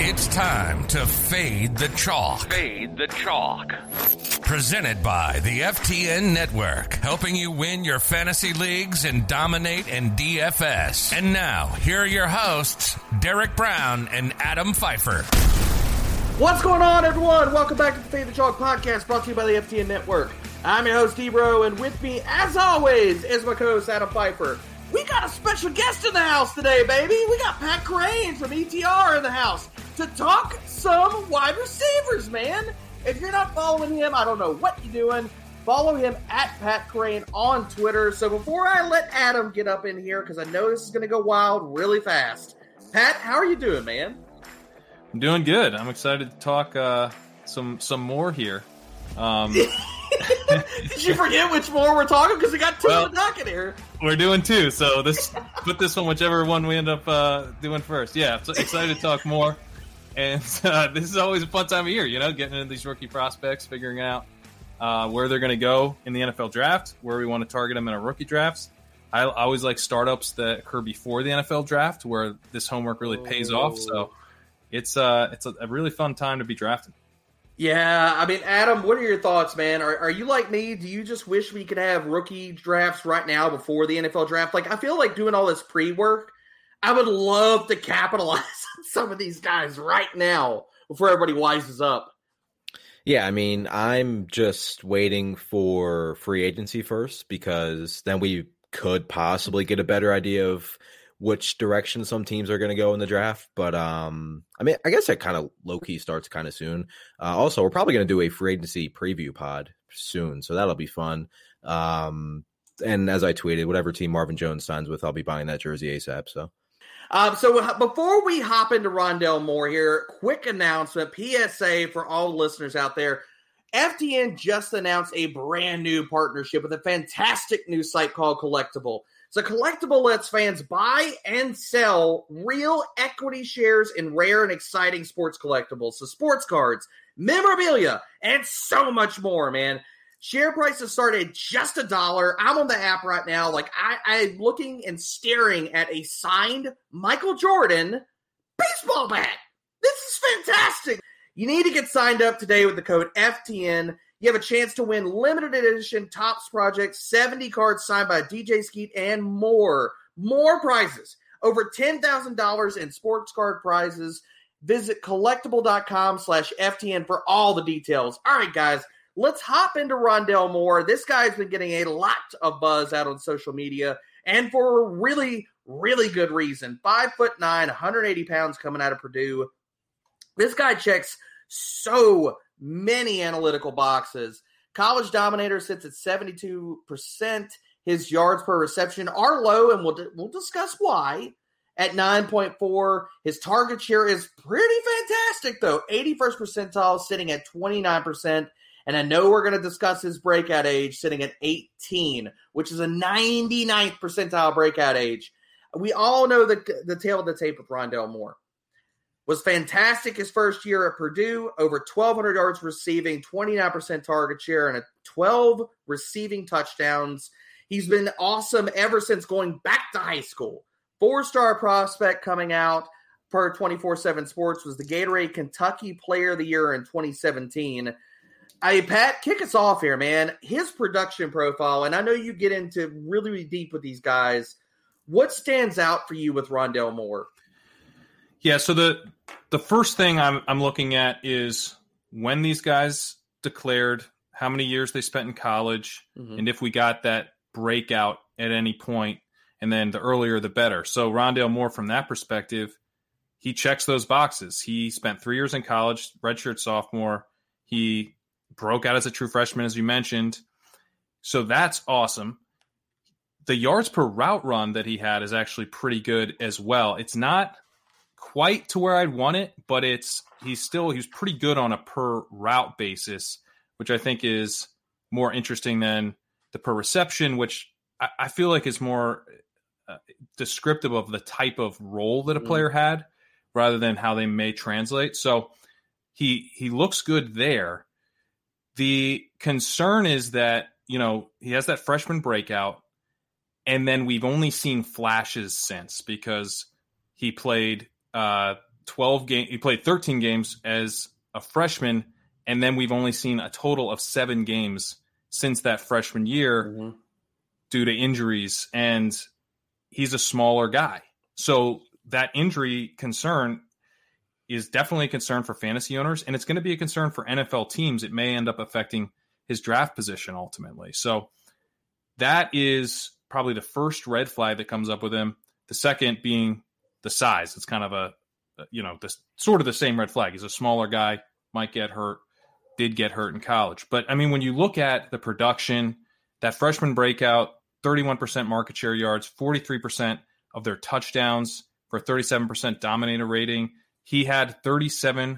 It's time to fade the chalk. Fade the chalk. Presented by the FTN Network, helping you win your fantasy leagues and dominate in DFS. And now, here are your hosts, Derek Brown and Adam Pfeiffer. What's going on, everyone? Welcome back to the Fade the Chalk podcast, brought to you by the FTN Network. I'm your host, Debro, and with me, as always, is my co-host, Adam Pfeiffer. We got a special guest in the house today, baby. We got Pat Crane from ETR in the house to talk some wide receivers, man. If you're not following him, I don't know what you're doing. Follow him at Pat Crane on Twitter. So before I let Adam get up in here, because I know this is going to go wild really fast. Pat, how are you doing, man? I'm doing good. I'm excited to talk some more here. Did you forget which more we're talking? Because we got two in the docket here. We're doing two, so put this one, whichever one we end up doing first. Yeah, so excited to talk more. And this is always a fun time of year, getting into these rookie prospects, figuring out where they're going to go in the NFL draft, where we want to target them in our rookie drafts. I always like startups that occur before the NFL draft, where this homework really pays off. So it's a really fun time to be drafting. Yeah, I mean, Adam, what are your thoughts, man? Are you like me? Do you just wish we could have rookie drafts right now before the NFL draft? Like, I feel like doing all this pre-work, I would love to capitalize on some of these guys right now before everybody wises up. Yeah, I mean, I'm just waiting for free agency first, because then we could possibly get a better idea of which direction some teams are going to go in the draft. But, I mean, I guess that kind of low-key starts kind of soon. Also, we're probably going to do a free agency preview pod soon, so that'll be fun. And as I tweeted, whatever team Marvin Jones signs with, I'll be buying that jersey ASAP. So before we hop into Rondale Moore here, quick announcement, PSA for all the listeners out there. FTN just announced a brand new partnership with a fantastic new site called Collectible. So Collectible lets fans buy and sell real equity shares in rare and exciting sports collectibles. So sports cards, memorabilia, and so much more, man. Share prices start at just $1. I'm on the app right now. Like, I'm looking and staring at a signed Michael Jordan baseball bat. This is fantastic. You need to get signed up today with the code FTN. You have a chance to win limited edition Topps Project 70 cards signed by DJ Skeet and more. More prizes. Over $10,000 in sports card prizes. Visit collectible.com/FTN for all the details. All right, guys, let's hop into Rondale Moore. This guy's been getting a lot of buzz out on social media, and for a really, really good reason. 5'9", 180 pounds coming out of Purdue. This guy checks so many analytical boxes. College Dominator sits at 72%. His yards per reception are low, and we'll discuss why, at 9.4. His target share is pretty fantastic, though. 81st percentile, sitting at 29%. And I know we're going to discuss his breakout age, sitting at 18, which is a 99th percentile breakout age. We all know the tale of the tape with Rondale Moore. Was fantastic his first year at Purdue, over 1,200 yards receiving, 29% target share, and 12 receiving touchdowns. He's been awesome ever since going back to high school. 4-star prospect coming out per 24/7 Sports, was the Gatorade Kentucky Player of the Year in 2017. Hey, Pat, kick us off here, man. His production profile, and I know you get into really deep with these guys. What stands out for you with Rondale Moore? Yeah, so the first thing I'm looking at is when these guys declared, how many years they spent in college, and if we got that breakout at any point, and then the earlier the better. So Rondale Moore, from that perspective, he checks those boxes. He spent 3 years in college, redshirt sophomore. He broke out as a true freshman, as you mentioned. So that's awesome. The yards per route run that he had is actually pretty good as well. It's not quite to where I'd want it, but he's pretty good on a per route basis, which I think is more interesting than the per reception, which I feel like is more descriptive of the type of role that a player had rather than how they may translate. So he looks good there. The concern is that, he has that freshman breakout, and then we've only seen flashes since, because he played he played 13 games as a freshman, and then we've only seen a total of 7 games since that freshman year due to injuries, and he's a smaller guy. So that injury concern is definitely a concern for fantasy owners, and it's going to be a concern for NFL teams. It may end up affecting his draft position ultimately. So that is probably the first red flag that comes up with him. The second being the size. It's kind of sort of the same red flag. He's a smaller guy, might get hurt, did get hurt in college. But I mean, when you look at the production, that freshman breakout, 31% market share yards, 43% of their touchdowns for a 37% dominator rating. He had 30%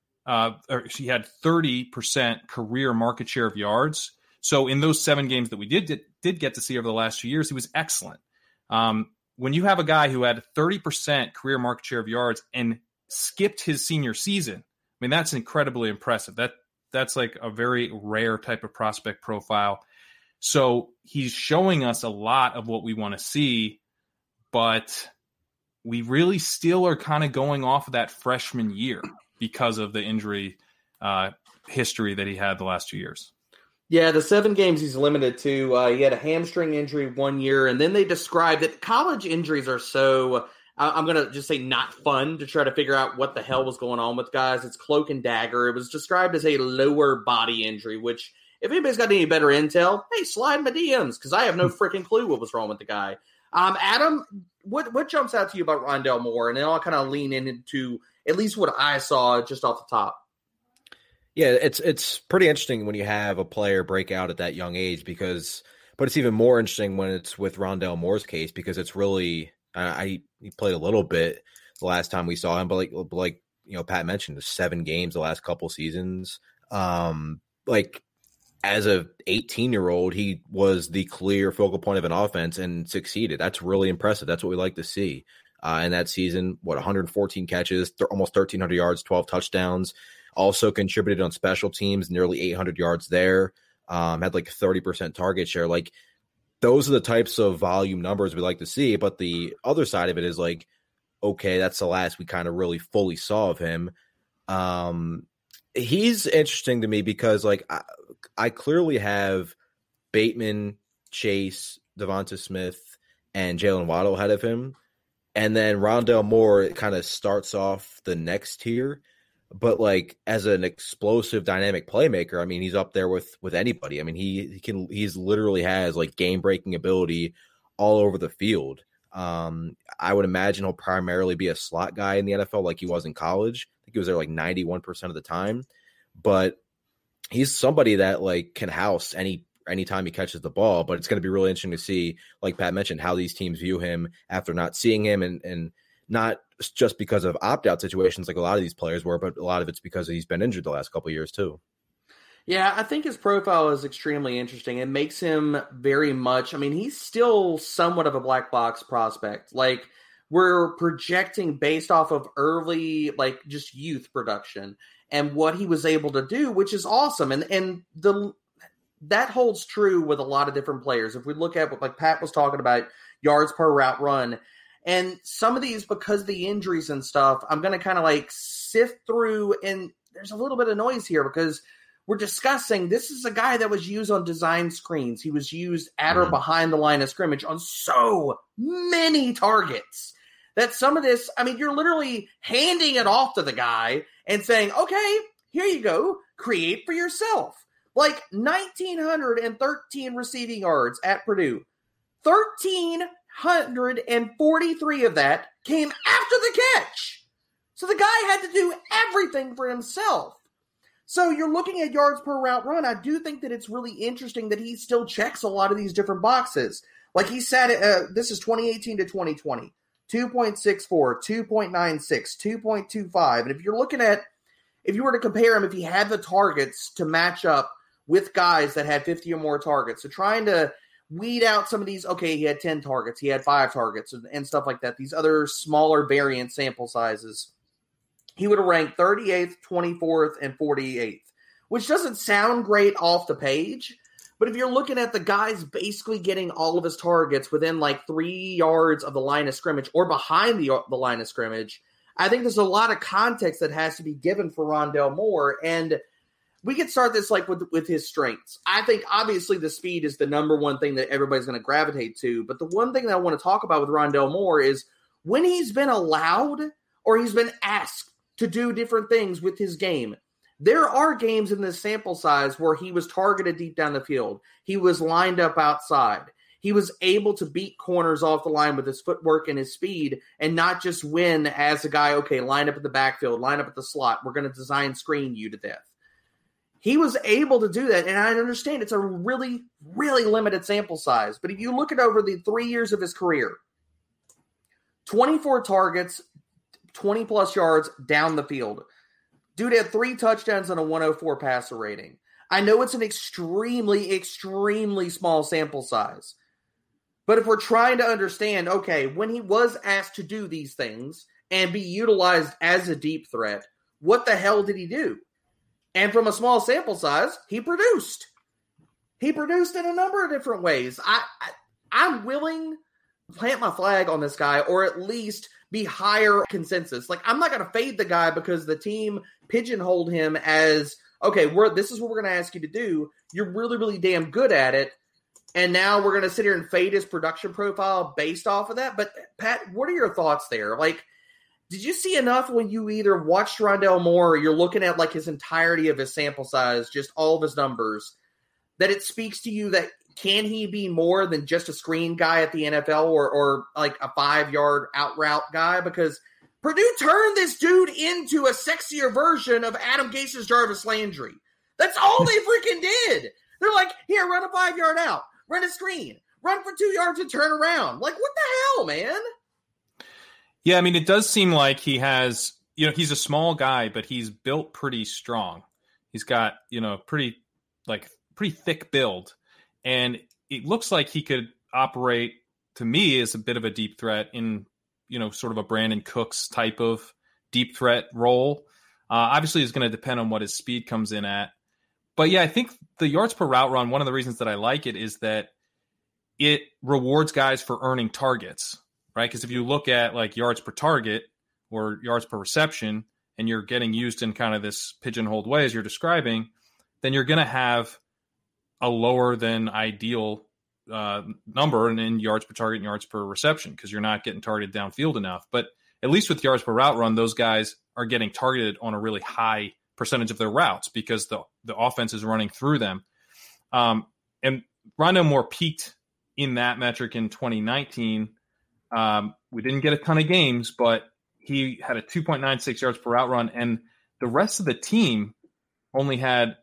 career market share of yards. So in those 7 games that we did get to see over the last few years, he was excellent. When you have a guy who had 30% career market share of yards and skipped his senior season, I mean, that's incredibly impressive. That's like a very rare type of prospect profile. So he's showing us a lot of what we want to see, but we really still are kind of going off of that freshman year because of the injury history that he had the last 2 years. Yeah, the 7 games he's limited to. He had a hamstring injury 1 year, and then they described that college injuries are so, I'm going to just say not fun to try to figure out what the hell was going on with guys. It's cloak and dagger. It was described as a lower body injury, which if anybody's got any better intel, hey, slide my DMs, because I have no freaking clue what was wrong with the guy. Adam, what jumps out to you about Rondale Moore? And then I'll kind of lean into at least what I saw just off the top. Yeah, it's pretty interesting when you have a player break out at that young age but it's even more interesting when it's with Rondale Moore's case because it's really he played a little bit the last time we saw him, but like Pat mentioned, the 7 games the last couple seasons. As a 18-year-old, he was the clear focal point of an offense and succeeded. That's really impressive. That's what we like to see. In that season, 114 catches, almost 1,300 yards, 12 touchdowns. Also contributed on special teams, nearly 800 yards there. Had like 30% target share. Like, those are the types of volume numbers we like to see. But the other side of it is like, okay, that's the last we kind of really fully saw of him. He's interesting to me because like I clearly have Bateman, Chase, Devonta Smith, and Jalen Waddle ahead of him. And then Rondale Moore kind of starts off the next tier. But like as an explosive dynamic playmaker, I mean, he's up there with anybody. I mean, he's literally has like game breaking ability all over the field. I would imagine he'll primarily be a slot guy in the NFL like he was in college. I think he was there like 91% of the time, but he's somebody that like can house anytime he catches the ball. But it's going to be really interesting to see, like Pat mentioned, how these teams view him after not seeing him and not just because of opt-out situations like a lot of these players were, but a lot of it's because he's been injured the last couple of years too. Yeah, I think his profile is extremely interesting. It makes him very much, I mean, he's still somewhat of a black box prospect. Like, we're projecting based off of early, like, just youth production and what he was able to do, which is awesome. And that holds true with a lot of different players. If we look at what, like Pat was talking about, yards per route run, and some of these, because of the injuries and stuff, I'm going to kind of like sift through, and there's a little bit of noise here because we're discussing this is a guy that was used on design screens. He was used at or behind the line of scrimmage on so many targets that some of this, I mean, you're literally handing it off to the guy and saying, okay, here you go, create for yourself. Like 1,913 receiving yards at Purdue. 1,343 of that came after the catch. So the guy had to do everything for himself. So you're looking at yards per route run. I do think that it's really interesting that he still checks a lot of these different boxes. Like he said, this is 2018 to 2020, 2.64, 2.96, 2.25. And if you're looking at, if you were to compare him, if he had the targets to match up with guys that had 50 or more targets, so trying to weed out some of these, okay, he had 10 targets, he had 5 targets, and stuff like that, these other smaller variant sample sizes, he would have ranked 38th, 24th, and 48th, which doesn't sound great off the page, but if you're looking at the guys basically getting all of his targets within like 3 yards of the line of scrimmage or behind the line of scrimmage, I think there's a lot of context that has to be given for Rondale Moore, and we could start this like with his strengths. I think obviously the speed is the number one thing that everybody's going to gravitate to, but the one thing that I want to talk about with Rondale Moore is when he's been allowed or he's been asked to do different things with his game. There are games in this sample size where he was targeted deep down the field. He was lined up outside. He was able to beat corners off the line with his footwork and his speed and not just win as a guy, okay, line up at the backfield, line up at the slot. We're going to design screen you to death. He was able to do that, and I understand it's a really, really limited sample size. But if you look at over the 3 years of his career, 24 targets, 20-plus yards down the field. Dude had 3 touchdowns and a 104 passer rating. I know it's an extremely, extremely small sample size. But if we're trying to understand, okay, when he was asked to do these things and be utilized as a deep threat, what the hell did he do? And from a small sample size, he produced. He produced in a number of different ways. I'm willing to plant my flag on this guy, or at least be higher consensus. Like, I'm not going to fade the guy because the team pigeonholed him as, okay, this is what we're going to ask you to do. You're really, really damn good at it. And now we're going to sit here and fade his production profile based off of that. But, Pat, what are your thoughts there? Like, did you see enough when you either watched Rondale Moore or you're looking at, like, his entirety of his sample size, just all of his numbers, that it speaks to you that can he be more than just a screen guy at the NFL or like a 5-yard out route guy? Because Purdue turned this dude into a sexier version of Adam Gase's Jarvis Landry. That's all they freaking did. They're like, here, run a 5-yard out, run a screen, run for 2 yards and turn around. Like, what the hell, man? Yeah, I mean, it does seem like he has, he's a small guy, but he's built pretty strong. He's got, pretty thick build. And it looks like he could operate, to me, as a bit of a deep threat in, sort of a Brandon Cooks type of deep threat role. Obviously, it's going to depend on what his speed comes in at. But yeah, I think the yards per route run, one of the reasons that I like it is that it rewards guys for earning targets, right? Because if you look at like yards per target or yards per reception, and you're getting used in kind of this pigeonholed way as you're describing, then you're going to have a lower than ideal number in yards per target and yards per reception because you're not getting targeted downfield enough. But at least with yards per route run, those guys are getting targeted on a really high percentage of their routes because the offense is running through them. And Rondale Moore peaked in that metric in 2019. We didn't get a ton of games, but he had a 2.96 yards per route run, and the rest of the team only had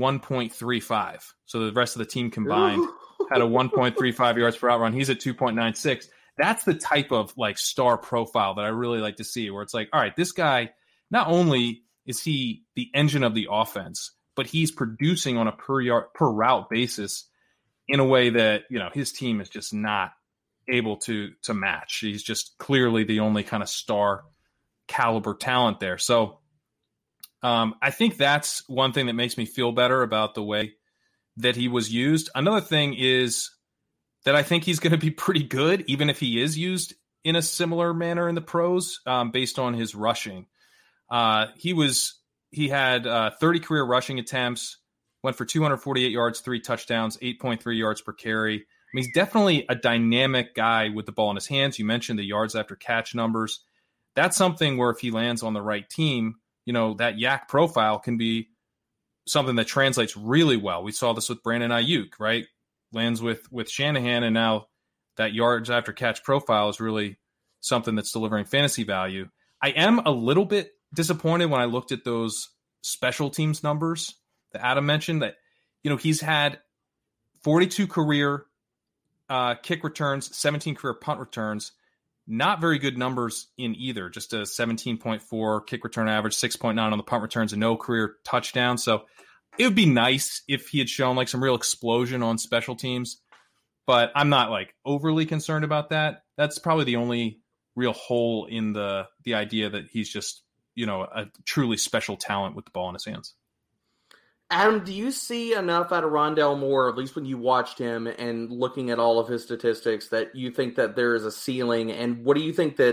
1.35. So the rest of the team combined had a 1.35 yards per route run. He's at 2.96. That's the type of like star profile that I really like to see, where it's like, all right, this guy, not only is he the engine of the offense, but he's producing on a per route basis in a way that, his team is just not able to match. He's just clearly the only kind of star caliber talent there. So I think that's one thing that makes me feel better about the way that he was used. Another thing is that I think he's going to be pretty good, even if he is used in a similar manner in the pros, based on his rushing. He had 30 career rushing attempts, went for 248 yards, 3 touchdowns, 8.3 yards per carry. I mean, he's definitely a dynamic guy with the ball in his hands. You mentioned the yards after catch numbers. That's something where if he lands on the right team, that YAC profile can be something that translates really well. We saw this with Brandon Ayuk, right? Lands with Shanahan, and now that yards after catch profile is really something that's delivering fantasy value. I am a little bit disappointed when I looked at those special teams numbers that Adam mentioned, that, he's had 42 career kick returns, 17 career punt returns. Not very good numbers in either, just a 17.4 kick return average, 6.9 on the punt returns, and no career touchdowns. So it would be nice if he had shown like some real explosion on special teams, but I'm not like overly concerned about that. That's probably the only real hole in the idea that he's just, a truly special talent with the ball in his hands. Adam, do you see enough out of Rondale Moore, at least when you watched him and looking at all of his statistics, that you think that there is a ceiling? And what do you think that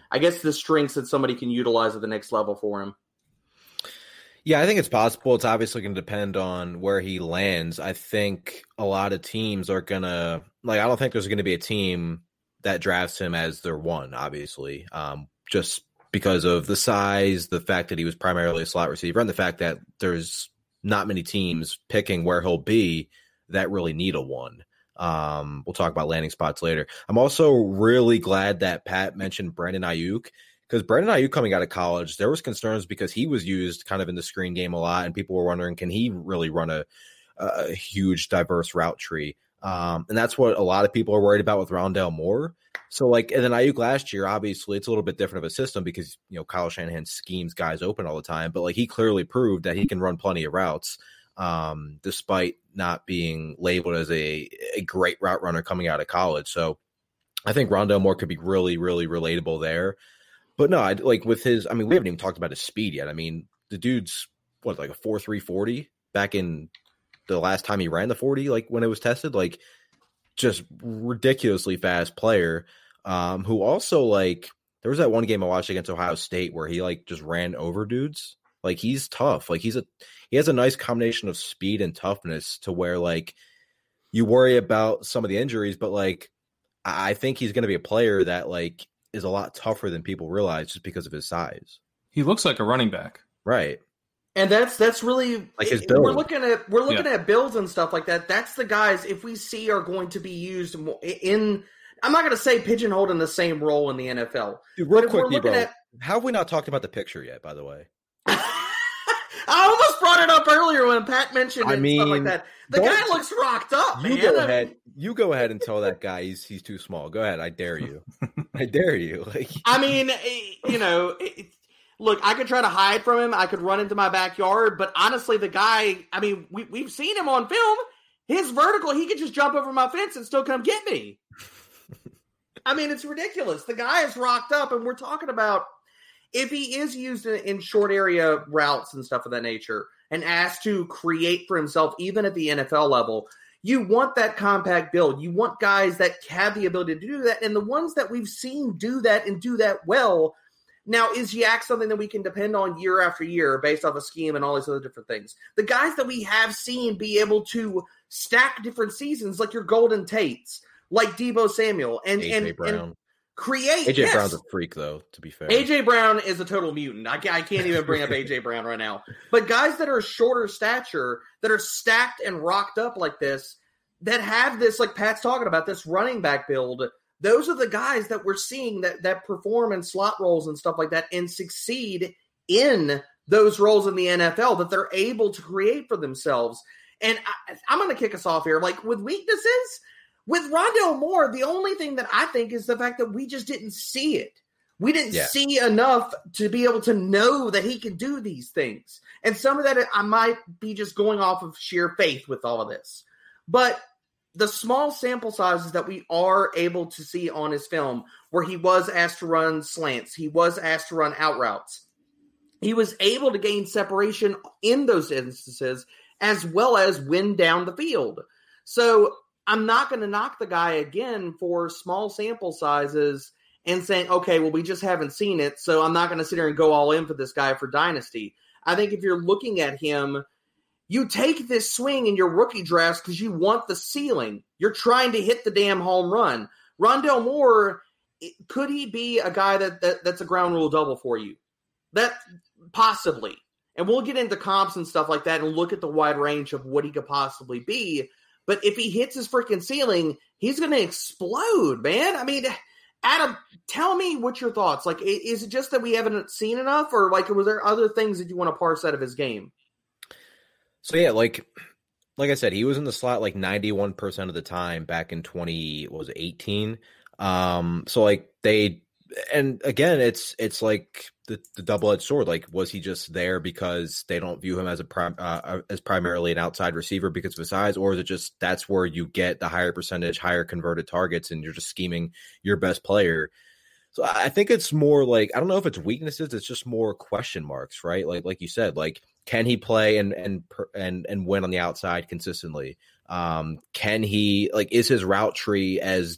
I guess, the strengths that somebody can utilize at the next level for him. Yeah, I think it's possible. It's obviously going to depend on where he lands. I think a lot of teams are going to, I don't think there's going to be a team that drafts him as their one, obviously, just because of the size, the fact that he was primarily a slot receiver, and the fact that there's not many teams picking where he'll be that really need a one. We'll talk about landing spots later. I'm also really glad that Pat mentioned Brandon Ayuk, because Brandon Ayuk coming out of college, there was concerns because he was used kind of in the screen game a lot, and people were wondering, can he really run a huge, diverse route tree? And that's what a lot of people are worried about with Rondale Moore. So, and then Ayuk last year, obviously, it's a little bit different of a system because, Kyle Shanahan schemes guys open all the time. But, he clearly proved that he can run plenty of routes despite not being labeled as a great route runner coming out of college. So, I think Rondale Moore could be really, really relatable there. But no, with his, we haven't even talked about his speed yet. The dude's, a 4.3 40 back in the last time he ran the 40, when it was tested, just ridiculously fast player who also, there was that one game I watched against Ohio State where he, just ran over dudes. He's tough. He has a nice combination of speed and toughness to where, you worry about some of the injuries, but, I think he's going to be a player that, is a lot tougher than people realize just because of his size. He looks like a running back. Right. And that's really his build. We're looking at builds and stuff like that. That's the guys, if we see, are going to be used in, I'm not going to say pigeonholed in the same role in the NFL. Dude, real quick, bro, how have we not talked about the picture yet, by the way? I almost brought it up earlier when Pat mentioned it and stuff like that. The guy looks rocked up, man. You go ahead and tell that guy he's too small. Go ahead. I dare you. I dare you. Look, I could try to hide from him. I could run into my backyard. But honestly, the guy, we've seen him on film. His vertical, he could just jump over my fence and still come get me. It's ridiculous. The guy is rocked up, and we're talking about if he is used in short area routes and stuff of that nature and asked to create for himself, even at the NFL level, you want that compact build. You want guys that have the ability to do that. And the ones that we've seen do that and do that well. Now, is Yak something that we can depend on year after year based off a scheme and all these other different things? The guys that we have seen be able to stack different seasons, like your Golden Tates, like Deebo Samuel, and create. AJ Brown's a freak, though, to be fair. AJ Brown is a total mutant. I can't even bring up AJ Brown right now. But guys that are shorter stature, that are stacked and rocked up like this, that have this, like Pat's talking about, this running back build, those are the guys that we're seeing that perform in slot roles and stuff like that and succeed in those roles in the NFL, that they're able to create for themselves. And I'm going to kick us off here. With weaknesses, with Rondale Moore, the only thing that I think is the fact that we just didn't see it. We didn't see enough to be able to know that he can do these things. And some of that I might be just going off of sheer faith with all of this. But the small sample sizes that we are able to see on his film, where he was asked to run slants, he was asked to run out routes, he was able to gain separation in those instances as well as win down the field. So I'm not going to knock the guy again for small sample sizes and saying, okay, well, we just haven't seen it, so I'm not going to sit here and go all in for this guy for Dynasty. I think if you're looking at him, you take this swing in your rookie drafts because you want the ceiling. You're trying to hit the damn home run. Rondale Moore, could he be a guy that's a ground rule double for you? That possibly. And we'll get into comps and stuff like that and look at the wide range of what he could possibly be. But if he hits his freaking ceiling, he's going to explode, man. Adam, tell me what your thoughts. Is it just that we haven't seen enough, or were there other things that you want to parse out of his game? So yeah, like I said, he was in the slot 91% of the time back in 2018. And again, it's like the double-edged sword. Was he just there because they don't view him as as primarily an outside receiver because of his size, or is it just that's where you get the higher percentage, higher converted targets, and you're just scheming your best player? So I think it's more I don't know if it's weaknesses. It's just more question marks, right? Like you said, can he play and win on the outside consistently? Can he is his route tree as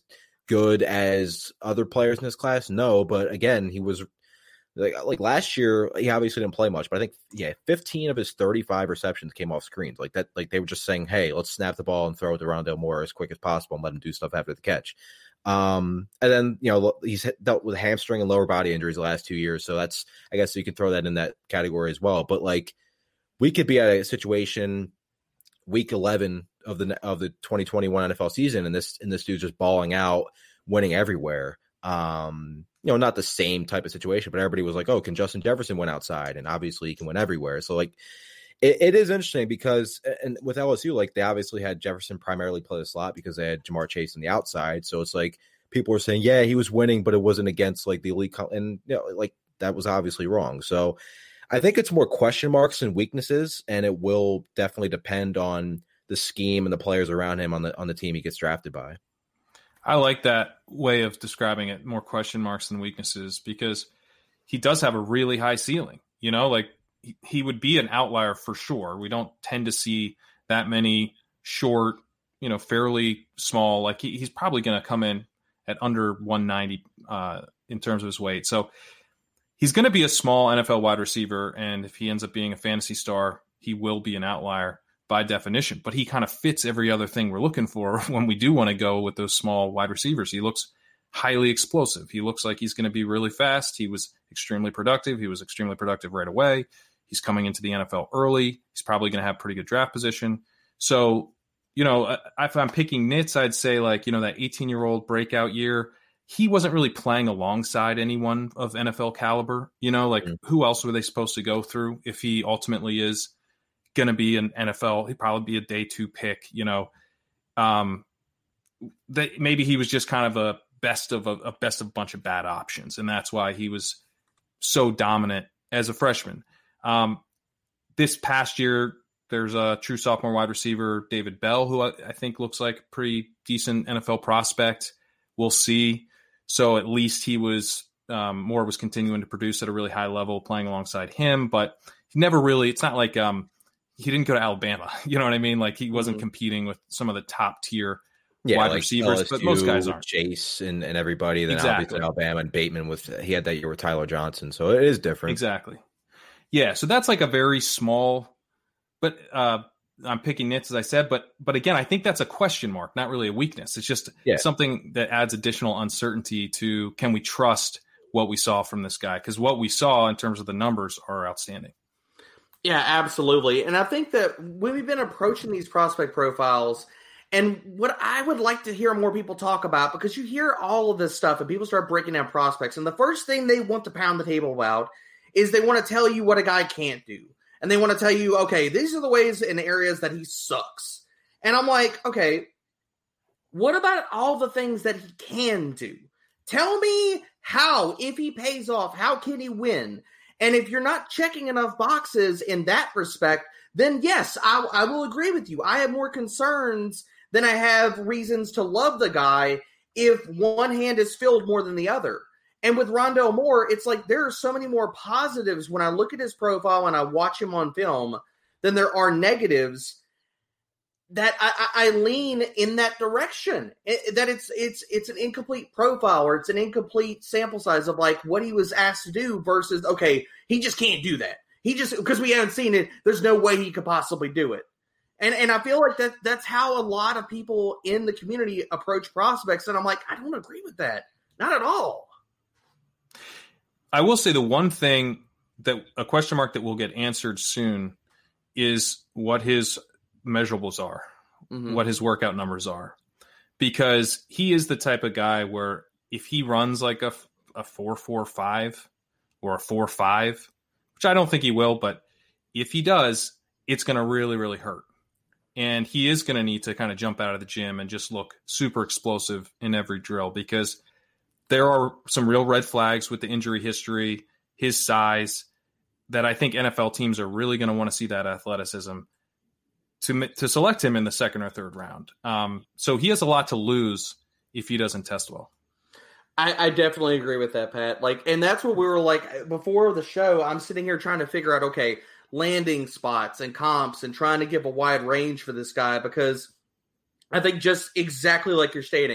good as other players in this class? No, but again, he was like last year, he obviously didn't play much, but I think 15 of his 35 receptions came off screens. Like that, like they were just saying, hey, let's snap the ball and throw it to Rondale Moore as quick as possible and let him do stuff after the catch. And then, he's dealt with hamstring and lower body injuries the last 2 years. So that's, I guess you could throw that in that category as well. But like, we could be at a situation week 11 of the 2021 NFL season, and this dude's just balling out, winning everywhere. Not the same type of situation, but everybody was like, oh, can Justin Jefferson win outside? And obviously he can win everywhere. So like, it is interesting because, and with LSU, like they obviously had Jefferson primarily play the slot because they had Jamar Chase on the outside. So it's like people were saying, yeah, he was winning, but it wasn't against like the elite. And like that was obviously wrong. So I think it's more question marks than weaknesses, and it will definitely depend on the scheme and the players around him on the team he gets drafted by. I like that way of describing it, more question marks than weaknesses, because he does have a really high ceiling. Like he would be an outlier for sure. We don't tend to see that many short, fairly small. Like he's probably going to come in at under 190 in terms of his weight. So he's going to be a small NFL wide receiver, and if he ends up being a fantasy star, he will be an outlier by definition. But he kind of fits every other thing we're looking for when we do want to go with those small wide receivers. He looks highly explosive. He looks like he's going to be really fast. He was extremely productive. He was extremely productive right away. He's coming into the NFL early. He's probably going to have pretty good draft position. So, if I'm picking nits, I'd say like, that 18-year-old breakout year, he wasn't really playing alongside anyone of NFL caliber. Who else were they supposed to go through if he ultimately is going to be an NFL? He'd probably be a day 2 pick. Maybe he was just kind of a best of a bunch of bad options, and that's why he was so dominant as a freshman. This past year, there's a true sophomore wide receiver, David Bell, who I think looks like a pretty decent NFL prospect. We'll see. So at least he was Moore was continuing to produce at a really high level, playing alongside him, but he never really. It's not like he didn't go to Alabama. You know what I mean? Like he wasn't competing with some of the top tier wide receivers, LSU, but most guys aren't. Chase and everybody. Then obviously Alabama and Bateman he had that year with Tyler Johnson. So it is different. Exactly. Yeah. So that's like a very small, but I'm picking nits, as I said, but again, I think that's a question mark, not really a weakness. It's just something that adds additional uncertainty to, can we trust what we saw from this guy? Because what we saw in terms of the numbers are outstanding. Yeah, absolutely. And I think that when we've been approaching these prospect profiles, and what I would like to hear more people talk about, because you hear all of this stuff and people start breaking down prospects, and the first thing they want to pound the table about is they want to tell you what a guy can't do. And they want to tell you, okay, these are the ways and areas that he sucks. And I'm like, okay, what about all the things that he can do? Tell me how, if he pays off, how can he win? And if you're not checking enough boxes in that respect, then yes, I will agree with you. I have more concerns than I have reasons to love the guy if one hand is filled more than the other. And with Rondale Moore, it's like there are so many more positives when I look at his profile and I watch him on film than there are negatives, that I lean in that direction. That it's an incomplete profile, or it's an incomplete sample size of like what he was asked to do versus, okay, he just can't do that. He just, because we haven't seen it, there's no way he could possibly do it. And I feel like that's how a lot of people in the community approach prospects. And I'm like, I don't agree with that. Not at all. I will say the one thing that a question mark that will get answered soon is what his measurables are, what his workout numbers are, because he is the type of guy where if he runs like a 4.45 or a 4.5, which I don't think he will, but if he does, it's going to really, really hurt. And he is going to need to kind of jump out of the gym and just look super explosive in every drill, because there are some real red flags with the injury history, his size, that I think NFL teams are really going to want to see that athleticism to select him in the second or third round. So he has a lot to lose if he doesn't test well. I definitely agree with that, Pat. And that's what we were like before the show. I'm sitting here trying to figure out, okay, landing spots and comps and trying to give a wide range for this guy, because I think just exactly like you're stating,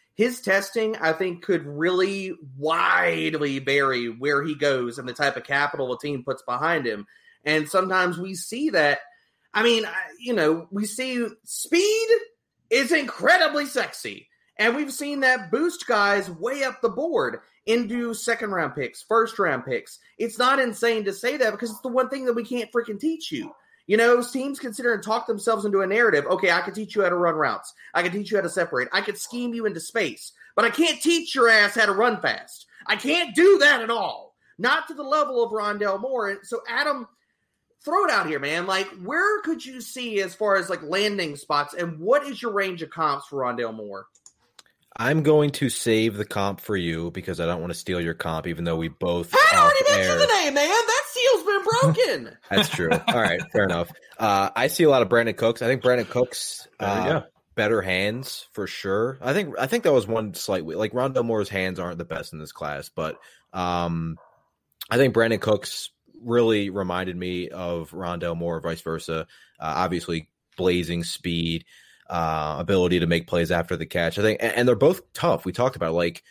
his testing, I think, could really widely vary where he goes and the type of capital a team puts behind him. And sometimes we see that. I mean, we see speed is incredibly sexy. And we've seen that boost guys way up the board into second-round picks, first-round picks. It's not insane to say that because it's the one thing that we can't freaking teach you. Teams consider and talk themselves into a narrative. Okay, I can teach you how to run routes. I can teach you how to separate. I can scheme you into space. But I can't teach your ass how to run fast. I can't do that at all. Not to the level of Rondale Moore. So, Adam, throw it out here, man. Like, where could you see as far as, like, landing spots? And what is your range of comps for Rondale Moore? I'm going to save the comp for you because I don't want to steal your comp, even though we both. I already mentioned the name, man. That seal's been broken. That's true. All right, fair enough. I see a lot of Brandon Cooks. I think Brandon Cooks better hands for sure. I think that was one slight like Rondale Moore's hands aren't the best in this class, but I think Brandon Cooks really reminded me of Rondale Moore, vice versa. Obviously, blazing speed. Ability to make plays after the catch. I think, and they're both tough. We talked about like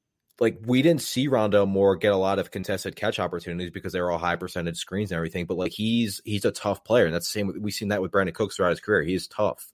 we didn't see Rondale Moore get a lot of contested catch opportunities because they were all high percentage screens and everything. But like he's a tough player, and that's the same. We've seen that with Brandon Cooks throughout his career. He's tough.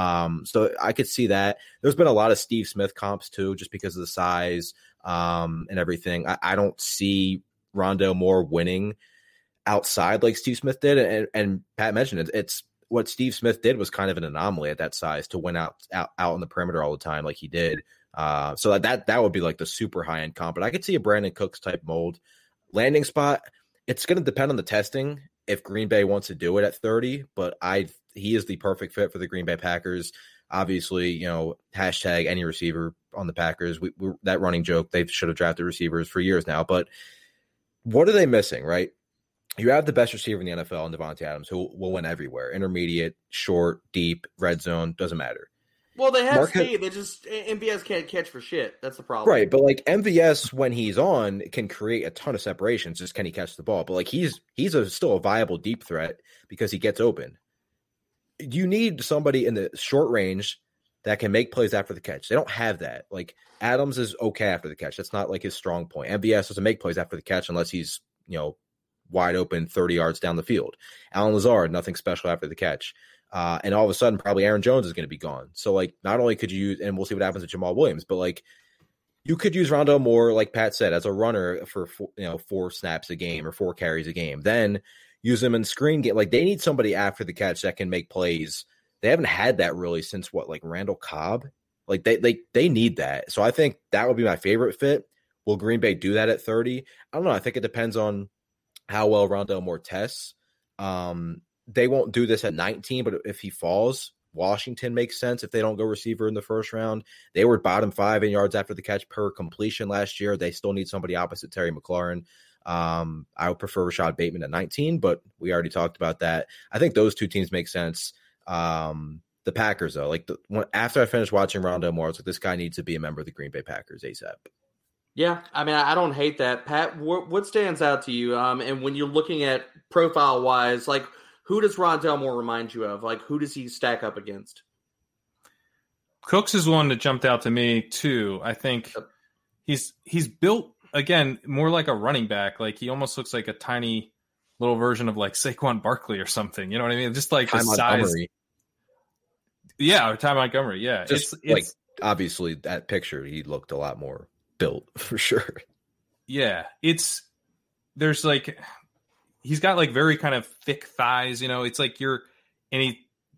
So I could see that. There's been a lot of Steve Smith comps too, just because of the size and everything. I don't see Rondale Moore winning outside like Steve Smith did, and Pat mentioned it. It's what Steve Smith did was kind of an anomaly at that size to win out on the perimeter all the time like he did. So that would be like the super high end comp. But I could see a Brandon Cooks type mold landing spot. It's going to depend on the testing if Green Bay wants to do it at 30. But he is the perfect fit for the Green Bay Packers. Obviously, hashtag any receiver on the Packers. That running joke, they should have drafted receivers for years now. But what are they missing, right? You have the best receiver in the NFL in Davante Adams, who will win everywhere. Intermediate, short, deep, red zone, doesn't matter. Well, they have speed. They just MVS can't catch for shit. That's the problem. Right, but like MVS, when he's on, can create a ton of separations. Just can he catch the ball? But like he's still a viable deep threat because he gets open. You need somebody in the short range that can make plays after the catch. They don't have that. Like Adams is okay after the catch. That's not like his strong point. MVS doesn't make plays after the catch unless he's wide open 30 yards down the field. Allen Lazard, nothing special after the catch. And all of a sudden, probably Aaron Jones is going to be gone. So, like, not only could you use, and we'll see what happens with Jamal Williams, but, like, you could use Rondale Moore, like Pat said, as a runner for, 4 snaps a game or 4 carries a game. Then use him in screen game. Like, they need somebody after the catch that can make plays. They haven't had that really since, Randall Cobb? Like, they need that. So I think that would be my favorite fit. Will Green Bay do that at 30? I don't know. I think it depends on how well Rondale Moore tests. They won't do this at 19, but if he falls, Washington makes sense if they don't go receiver in the first round. They were bottom 5 in yards after the catch per completion last year. They still need somebody opposite Terry McLaurin. I would prefer Rashad Bateman at 19, but we already talked about that. I think those two teams make sense. The Packers, though, after I finished watching Rondale Moore, I was like, this guy needs to be a member of the Green Bay Packers ASAP. Yeah, I mean, I don't hate that. Pat, what stands out to you? And when you're looking at profile-wise, like, who does Rondale Moore remind you of? Like, who does he stack up against? Cooks is one that jumped out to me, too. I think he's built, again, more like a running back. Like, he almost looks like a tiny little version of, like, Saquon Barkley or something. You know what I mean? Just, like, the size. Montgomery. Yeah, or Ty Montgomery, yeah. Just, it's obviously, that picture, he looked a lot more built for sure. Yeah, there's he's got like very kind of thick thighs, it's like he's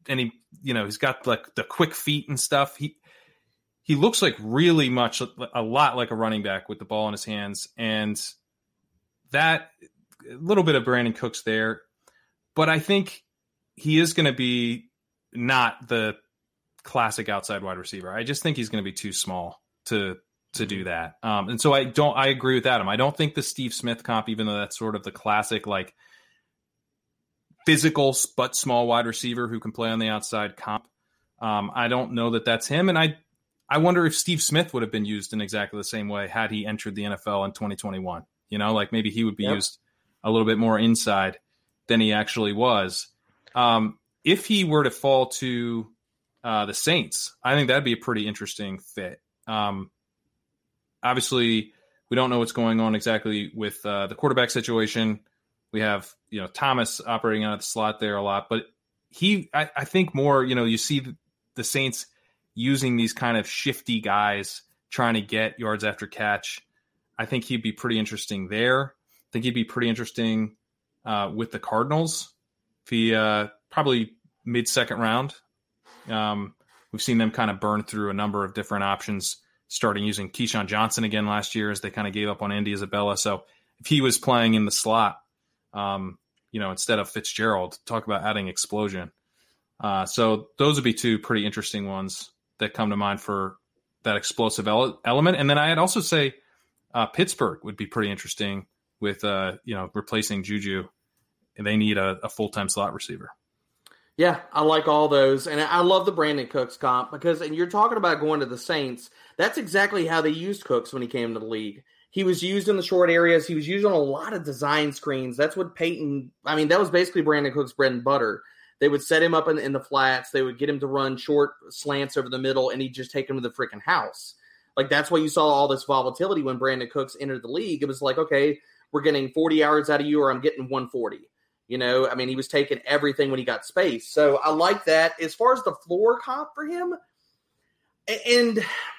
got like the quick feet and stuff. He looks like really much a lot like a running back with the ball in his hands, and that a little bit of Brandon Cooks there, but I think he is going to be not the classic outside wide receiver. I just think he's going to be too small to do that. And so I agree with Adam. I don't think the Steve Smith comp, even though that's sort of the classic, like physical, but small wide receiver who can play on the outside comp. I don't know that that's him. And I wonder if Steve Smith would have been used in exactly the same way had he entered the NFL in 2021, like maybe he would be used a little bit more inside than he actually was. If he were to fall to the Saints, I think that'd be a pretty interesting fit. Obviously, we don't know what's going on exactly with the quarterback situation. We have, Thomas operating out of the slot there a lot, but I think more, you see the Saints using these kind of shifty guys trying to get yards after catch. I think he'd be pretty interesting there. I think he'd be pretty interesting with the Cardinals. If he probably mid-second round. We've seen them kind of burn through a number of different options, starting using Keyshawn Johnson again last year as they kind of gave up on Andy Isabella. So if he was playing in the slot, instead of Fitzgerald, talk about adding explosion. So those would be two pretty interesting ones that come to mind for that explosive element. And then I'd also say Pittsburgh would be pretty interesting with, replacing Juju. They need a full-time slot receiver. Yeah, I like all those. And I love the Brandon Cooks comp and you're talking about going to the Saints. That's exactly how they used Cooks when he came to the league. He was used in the short areas. He was used on a lot of design screens. That's what that was basically Brandon Cooks' bread and butter. They would set him up in the flats. They would get him to run short slants over the middle, and he'd just take him to the freaking house. Like, that's why you saw all this volatility when Brandon Cooks entered the league. It was like, okay, we're getting 40 yards out of you, or I'm getting 140. He was taking everything when he got space. So I like that. As far as the floor comp for him, and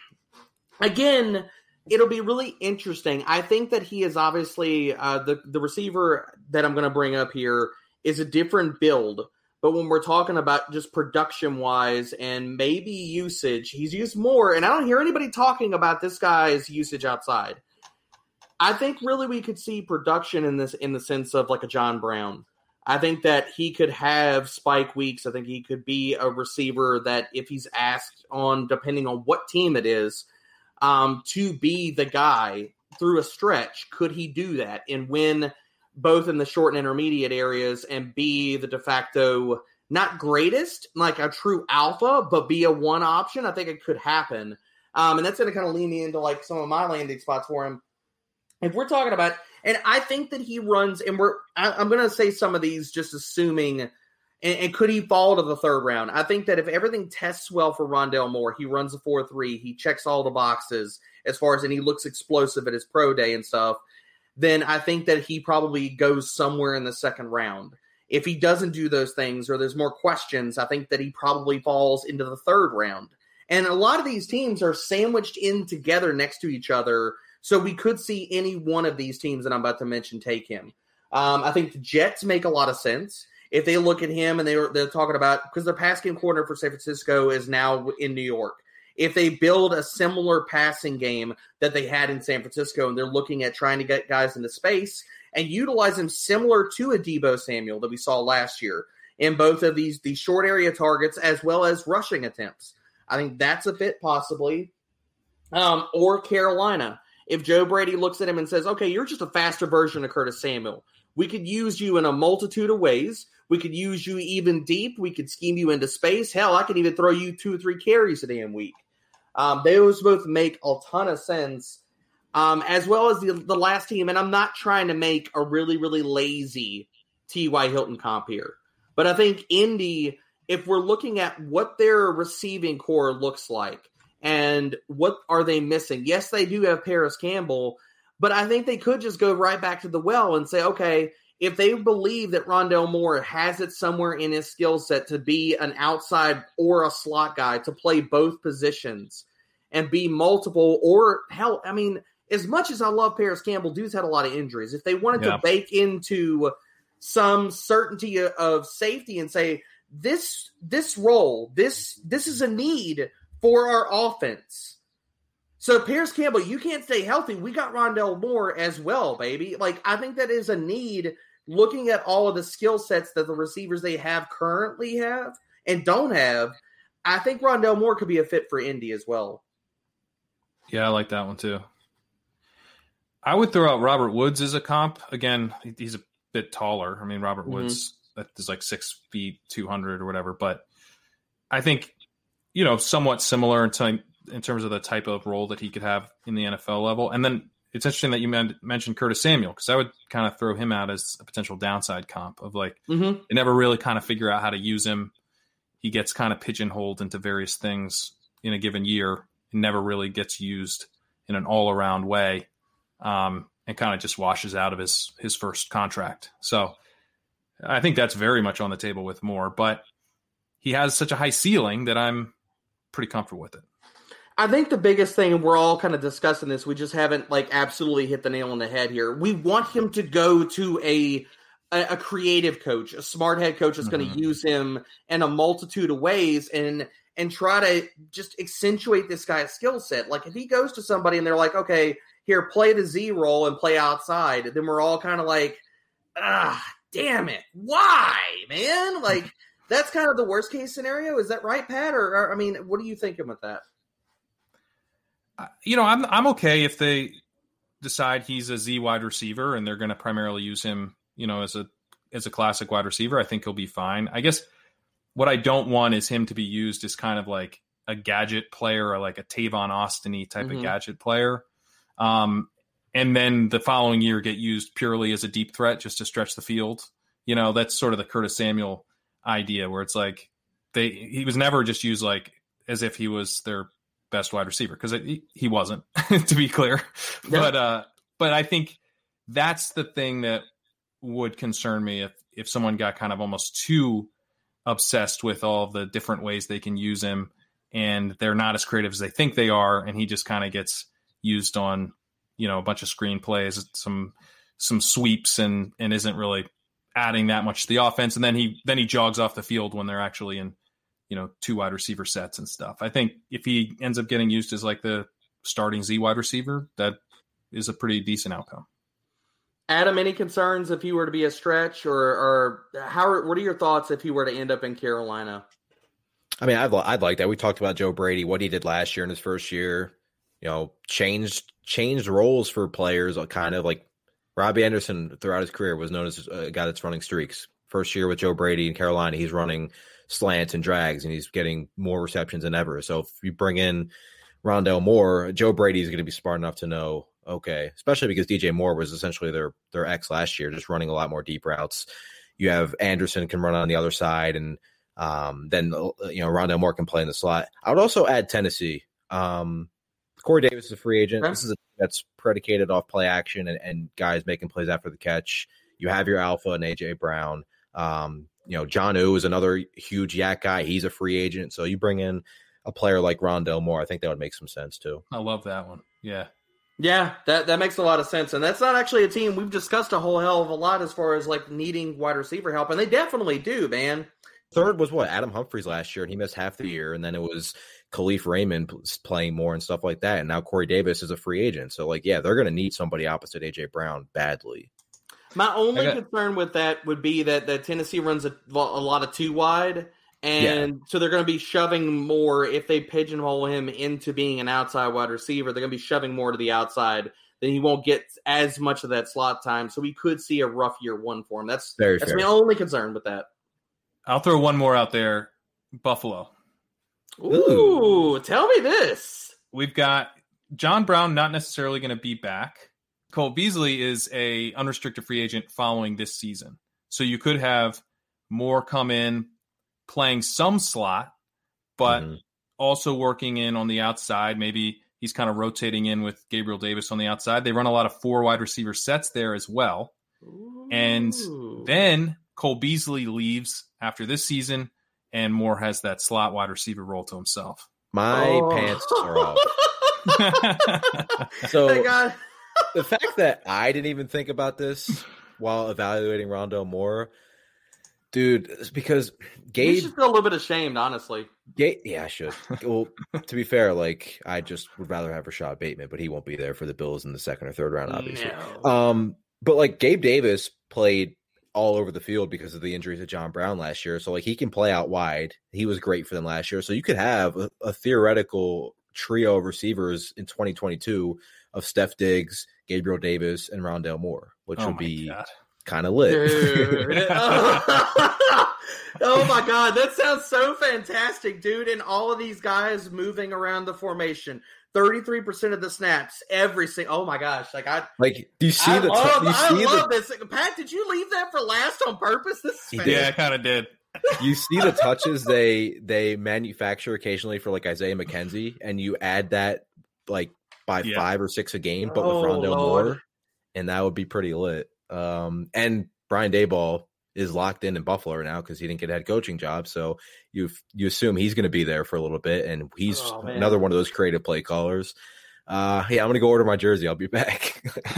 again, it'll be really interesting. I think that he is obviously the receiver that I'm going to bring up here is a different build. But when we're talking about just production-wise and maybe usage, he's used more. And I don't hear anybody talking about this guy's usage outside. I think really we could see production in the sense of like a John Brown. I think that he could have spike weeks. I think he could be a receiver that if he's asked on, depending on what team it is, to be the guy through a stretch, could he do that and win both in the short and intermediate areas and be the de facto, not greatest, like a true alpha, but be a one option? I think it could happen. And that's going to kind of lean me into like some of my landing spots for him. If we're talking about, and I think that he runs, and I'm going to say some of these just assuming, and could he fall to the third round? I think that if everything tests well for Rondale Moore, he runs a 4.3, he checks all the boxes as far as, and he looks explosive at his pro day and stuff, then I think that he probably goes somewhere in the second round. If he doesn't do those things or there's more questions, I think that he probably falls into the third round. And a lot of these teams are sandwiched in together next to each other, so we could see any one of these teams that I'm about to mention take him. I think the Jets make a lot of sense. If they look at him and they're talking about, because their pass game coordinator for San Francisco is now in New York. If they build a similar passing game that they had in San Francisco and they're looking at trying to get guys into space and utilize them similar to a Deebo Samuel that we saw last year in both of these short area targets as well as rushing attempts, I think that's a fit possibly. Or Carolina. If Joe Brady looks at him and says, okay, you're just a faster version of Curtis Samuel. We could use you in a multitude of ways. We could use you even deep. We could scheme you into space. Hell, I could even throw you 2 or 3 carries a damn week. Those both make a ton of sense, as well as the last team. And I'm not trying to make a really, really lazy T.Y. Hilton comp here. But I think Indy, if we're looking at what their receiving core looks like and what are they missing, yes, they do have Paris Campbell, but I think they could just go right back to the well and say, okay, if they believe that Rondale Moore has it somewhere in his skill set to be an outside or a slot guy to play both positions and be multiple, or hell, I mean, as much as I love Paris Campbell, dude's had a lot of injuries. If they wanted to bake into some certainty of safety and say, this role, this is a need for our offense. So Paris Campbell, you can't stay healthy. We got Rondale Moore as well, baby. Like, I think that is a need looking at all of the skill sets that the receivers they have currently have and don't have. I think Rondale Moore could be a fit for Indy as well. Yeah, I like that one too. I would throw out Robert Woods as a comp. Again, he's a bit taller. I mean, Robert Woods, that is like 6 feet, 200 or whatever. But I think, somewhat similar in terms of the type of role that he could have in the NFL level. And then it's interesting that you mentioned Curtis Samuel, because I would kind of throw him out as a potential downside comp of like, they never really kind of figure out how to use him. He gets kind of pigeonholed into various things in a given year. and never really gets used in an all-around way, and kind of just washes out of his first contract. So I think that's very much on the table with Moore, but he has such a high ceiling that I'm pretty comfortable with it. I think the biggest thing, we're all kind of discussing this, we just haven't absolutely hit the nail on the head here. We want him to go to a creative coach, a smart head coach that's going to use him in a multitude of ways and try to just accentuate this guy's skill set. Like if he goes to somebody and they're like, okay, here, play the Z role and play outside, then we're all kind of like, damn it. Why, man? Like that's kind of the worst case scenario. Is that right, Pat? Or I mean, what are you thinking with that? I'm okay if they decide he's a Z wide receiver and they're going to primarily use him, as a classic wide receiver. I think he'll be fine. I guess what I don't want is him to be used as kind of like a gadget player or like a Tavon Austin-y type of gadget player. And then the following year get used purely as a deep threat just to stretch the field. That's sort of the Curtis Samuel idea where it's like he was never just used like as if he was their best wide receiver, because he wasn't, to be clear. Yeah. But I think that's the thing that would concern me if someone got kind of almost too obsessed with all the different ways they can use him and they're not as creative as they think they are, and he just kind of gets used on a bunch of screen plays, some sweeps, and isn't really adding that much to the offense, and then he jogs off the field when they're actually in two wide receiver sets and stuff. I think if he ends up getting used as like the starting Z wide receiver, that is a pretty decent outcome. Adam, any concerns if he were to be a stretch, or what are your thoughts if he were to end up in Carolina? I mean, I'd like that. We talked about Joe Brady, what he did last year in his first year, changed roles for players, kind of like Robbie Anderson throughout his career was known as a guy that's running streaks. First year with Joe Brady in Carolina, he's running slants and drags, and he's getting more receptions than ever. So if you bring in Rondale Moore, Joe Brady is going to be smart enough to know, okay, especially because DJ Moore was essentially their ex last year, just running a lot more deep routes. You have Anderson can run on the other side, and then Rondale Moore can play in the slot. I would also add Tennessee. Corey Davis is a free agent. This is a team that's predicated off play action and guys making plays after the catch. You have your alpha and AJ Brown. John U is another huge yak guy. He's a free agent. So you bring in a player like Rondale Moore, I think that would make some sense too. I love that one. Yeah. Yeah, that makes a lot of sense. And that's not actually a team we've discussed a whole hell of a lot as far as like needing wide receiver help. And they definitely do, man. Third was Adam Humphries last year, and he missed half the year. And then it was Khalif Raymond playing more and stuff like that. And now Corey Davis is a free agent. So they're going to need somebody opposite AJ Brown badly. My only concern with that would be that Tennessee runs a lot of two wide, and so they're going to be shoving more if they pigeonhole him into being an outside wide receiver. They're going to be shoving more to the outside. Then he won't get as much of that slot time, so we could see a rough year one for him. That's my only concern with that. I'll throw one more out there: Buffalo. Ooh, tell me this. We've got John Brown not necessarily going to be back. Cole Beasley is a unrestricted free agent following this season. So you could have Moore come in playing some slot, but also working in on the outside. Maybe he's kind of rotating in with Gabriel Davis on the outside. They run a lot of 4 wide receiver sets there as well. Ooh. And then Cole Beasley leaves after this season, and Moore has that slot wide receiver role to himself. My pants are off. So thank God. The fact that I didn't even think about this while evaluating Rondale Moore, dude, it's because Gabe... You should feel a little bit ashamed, honestly. Yeah, I should. Well, to be fair, I just would rather have Rashad Bateman, but he won't be there for the Bills in the second or third round, obviously. No. But, Gabe Davis played all over the field because of the injuries to John Brown last year. So, he can play out wide. He was great for them last year. So you could have a theoretical trio of receivers in 2022 of Steph Diggs, Gabriel Davis, and Rondale Moore, which would be kind of lit. Oh my God, that sounds so fantastic, dude. And all of these guys moving around the formation, 33% of the snaps, every single. Oh my gosh, do you see I love this. Pat, did you leave that for last on purpose? This is fantastic. Yeah, I kind of did. You see the touches they manufacture occasionally for like Isaiah McKenzie, and you add that like by 5 or 6 a game, but with Rondale Moore, and that would be pretty lit. And Brian Daboll is locked in Buffalo right now because he didn't get a head coaching job, so you assume he's going to be there for a little bit, and he's another one of those creative play callers. I'm going to go order my jersey. I'll be back.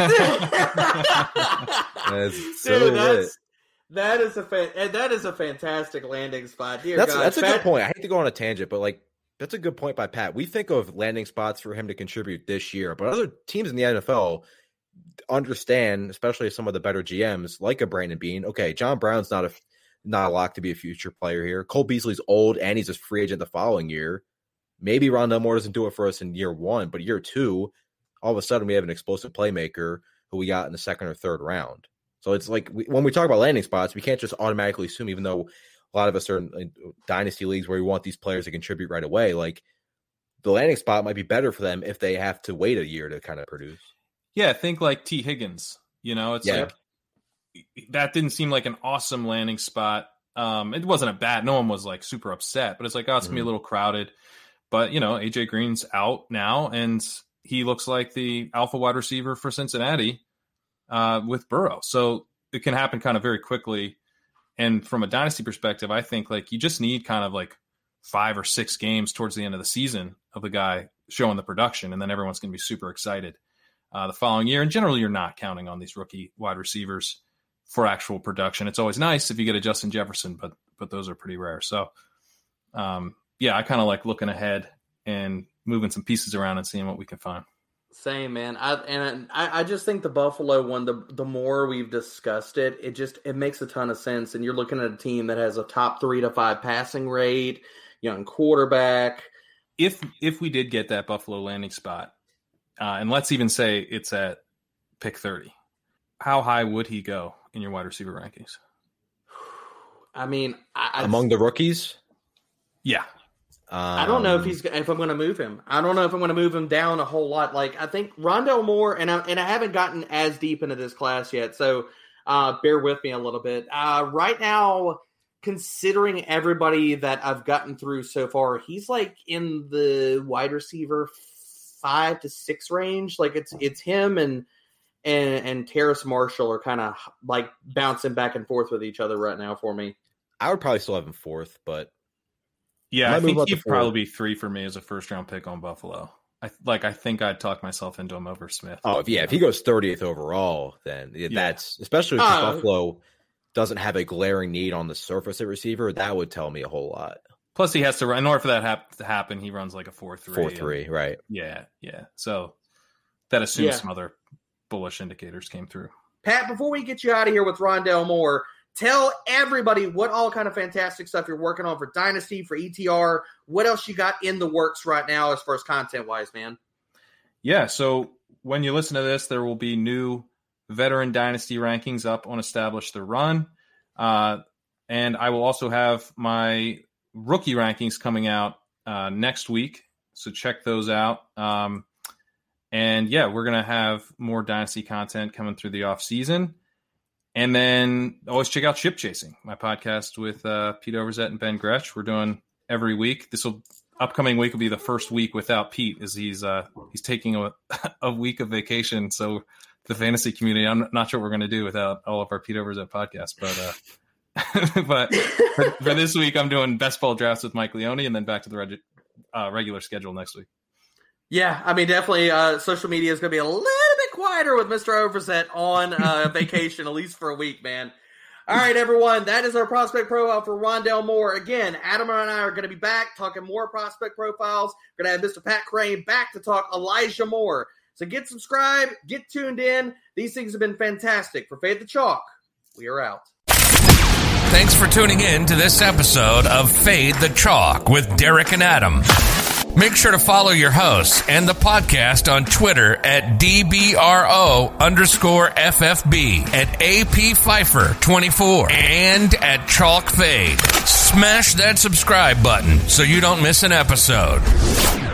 That is a fantastic landing spot. That's a good point. I hate to go on a tangent, but like that's a good point by Pat. We think of landing spots for him to contribute this year, but other teams in the NFL understand, especially some of the better GMs like a Brandon Beane. Okay, John Brown's not a lock to be a future player here. Cole Beasley's old and he's a free agent the following year. Maybe Rondale Moore doesn't do it for us in year 1, but year 2, all of a sudden we have an explosive playmaker who we got in the 2nd or 3rd round. So it's like when we talk about landing spots, we can't just automatically assume, even though a lot of us are in dynasty leagues where we want these players to contribute right away, like the landing spot might be better for them if they have to wait a year to kind of produce. Yeah, think like T. Higgins. It's like that didn't seem like an awesome landing spot. It wasn't a bad. No one was like super upset, but it's like, it's going to be a little crowded. But, AJ Green's out now, and he looks like the alpha wide receiver for Cincinnati with Burrow. So it can happen kind of very quickly. And from a dynasty perspective, I think like you just need kind of like 5 or 6 games towards the end of the season of the guy showing the production, and then everyone's going to be super excited the following year. And generally, you're not counting on these rookie wide receivers for actual production. It's always nice if you get a Justin Jefferson, but those are pretty rare. So, I kind of like looking ahead and moving some pieces around and seeing what we can find. Same, man. I just think the Buffalo one, the more we've discussed it, it makes a ton of sense. And you're looking at a team that has a top 3 to 5 passing rate, young quarterback. If we did get that Buffalo landing spot, and let's even say it's at pick 30, how high would he go in your wide receiver rankings? I mean, among the rookies? Yeah. I don't know if I'm going to move him. I don't know if I'm going to move him down a whole lot. Like I think Rondale Moore, and I haven't gotten as deep into this class yet, so bear with me a little bit. Right now, considering everybody that I've gotten through so far, he's like in the wide receiver 5 to 6 range. Like it's him and Terrace Marshall are kind of like bouncing back and forth with each other right now for me. I would probably still have him 4th, but. Yeah, I think he'd probably be 3 for me as a first-round pick on Buffalo. I think I'd talk myself into him over Smith. Oh, if he goes 30th overall, then that's especially if Buffalo doesn't have a glaring need on the surface at receiver. That would tell me a whole lot. Plus, he has to run. In order for that to happen, he runs like a 4.3. 4.3, right? Yeah. So that assumes some other bullish indicators came through. Pat, before we get you out of here with Rondale Moore, tell everybody what all kind of fantastic stuff you're working on for Dynasty, for ETR. What else you got in the works right now as far as content-wise, man? Yeah, so when you listen to this, there will be new veteran Dynasty rankings up on Establish the Run. And I will also have my rookie rankings coming out next week, so check those out. And, we're going to have more Dynasty content coming through the off-season. And then always check out Ship Chasing, my podcast with Pete Overzet and Ben Gretsch. We're doing every week. Upcoming week will be the first week without Pete, as he's taking a week of vacation. So the fantasy community, I'm not sure what we're going to do without all of our Pete Overzet podcasts. But for this week, I'm doing best ball drafts with Mike Leone, and then back to the regular schedule next week. Yeah, I mean, definitely social media is going to be a little bit quieter with Mr. Overzet on vacation, at least for a week, man. All right, everyone, that is our prospect profile for Rondale Moore. Again, Adam and I are going to be back talking more prospect profiles. We're going to have Mr. Pat Crane back to talk Elijah Moore. So get subscribed, get tuned in. These things have been fantastic. For Fade the Chalk, we are out. Thanks for tuning in to this episode of Fade the Chalk with Derek and Adam. Make sure to follow your hosts and the podcast on Twitter at DBRO_FFB, at APPfeiffer24, and at Chalk Fade. Smash that subscribe button so you don't miss an episode.